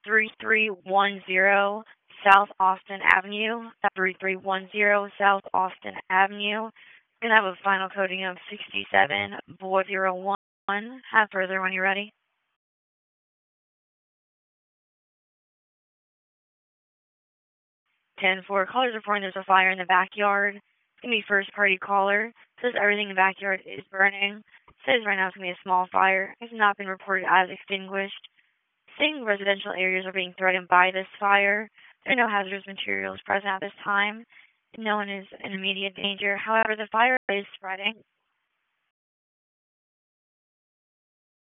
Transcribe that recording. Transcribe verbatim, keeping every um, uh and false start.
three three one zero South Austin Avenue. That's three three one zero South Austin Avenue. We're going to have a final coding of sixty-seven four zero one. Have further when you're ready. ten four, callers reporting there's a fire in the backyard. It's going to be first party caller. Says everything in the backyard is burning. Says right now it's going to be a small fire. It's not been reported as extinguished. Saying residential areas are being threatened by this fire. There are no hazardous materials present at this time. No one is in immediate danger. However, the fire is spreading.